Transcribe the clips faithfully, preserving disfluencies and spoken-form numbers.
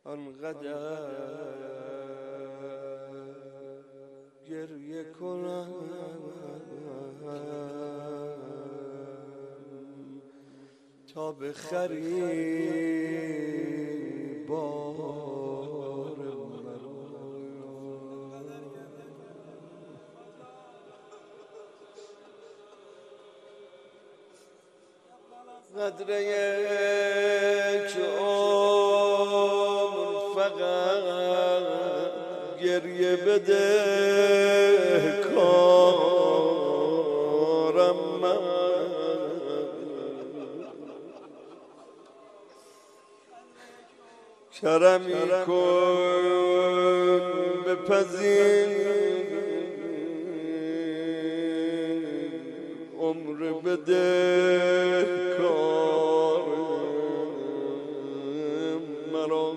آنقدر گریه کنم تا بخری بار مرا. قدره یک عمر فقط گریه بده کارم من. کرمی کن بپذیر عمر بده کار مرا.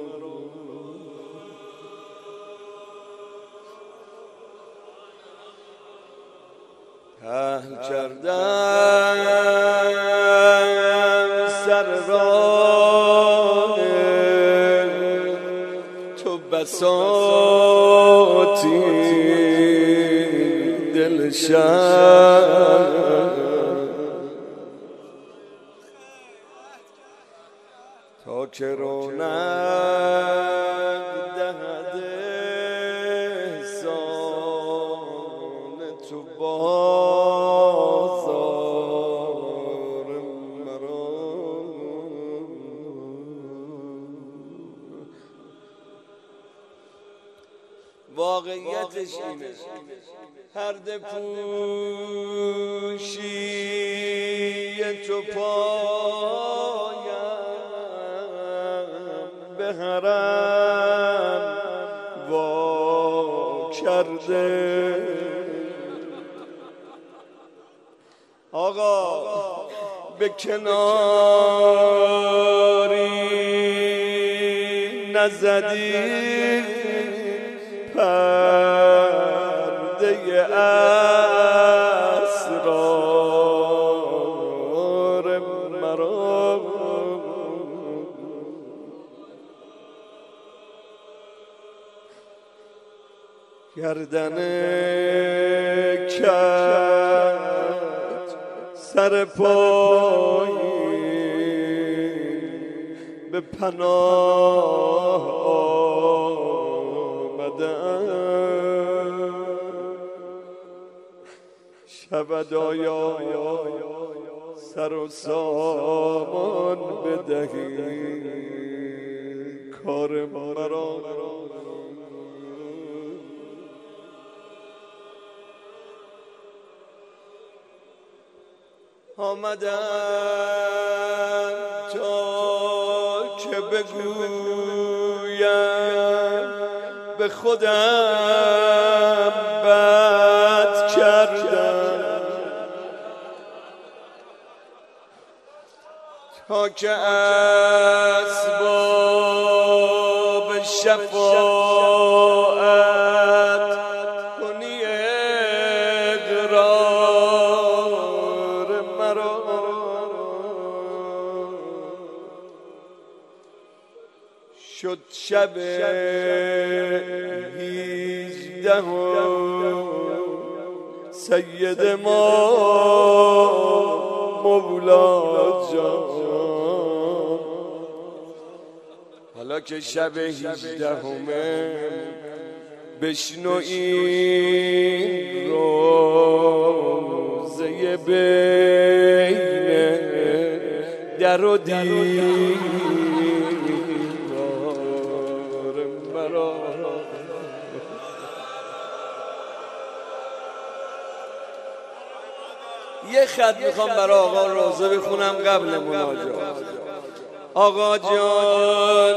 پهن کردم سر راه تو بساطی دلشم، تا که رونق دهد احسان تو بازار مرا. واقعیتش اینه هر دپوشی تو پایم به حرم وا کرده. آقا به کناری نزدی پرده اسرار مرا. گردن کج سر پایی به پناه آمدم. شود آیا سر و سامان بدهی کار مرا. آمدم تا که بگویم به خودم بد کردم، تا که اسباب شفاعت کنی اقرار مرا. شد شب هیجدهم سید ما مولا جان. حالا که شب هیجدهمه بشنو این روزه بین در و دیوار مرا. یه خط میخوام برای آقا روزه بخونم قبل مناجات. آقا جان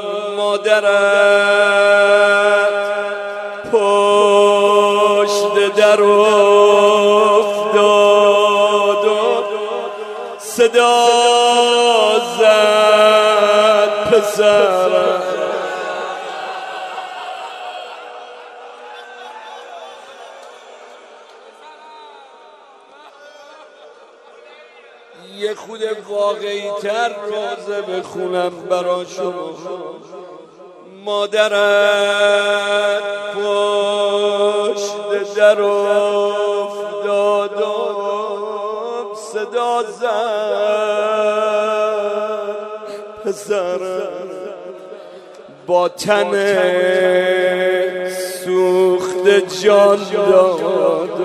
مادرت پشت در افتاد و صدا زد پسرم. یه خود واقعی تر روزه بخونم برا شما. مادرت پشت در افتادم صدا زد پسرم با تن سوخت جان داد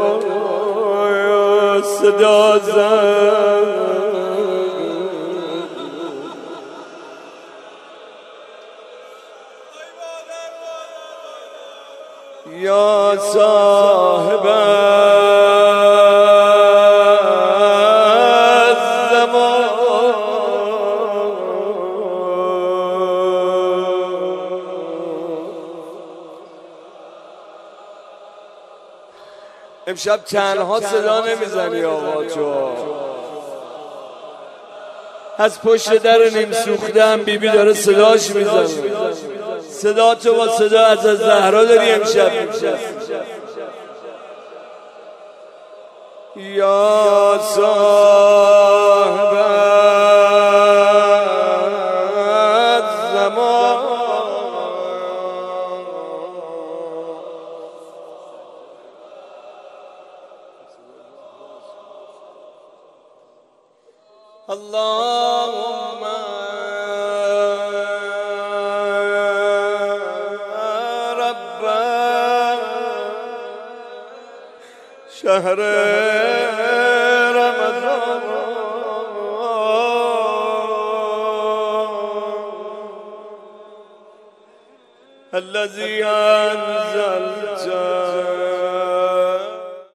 صدا زد یا صاحب الزمان امشب تنها صدا نمیزنی آقا تو از پشت در نیم سوخته هم بیبی داره صداش میزنه صدا تو با صدا از زهرا داری امشب یا صاحب الزمان اللهم رب شهر رمضان الذي أنزلت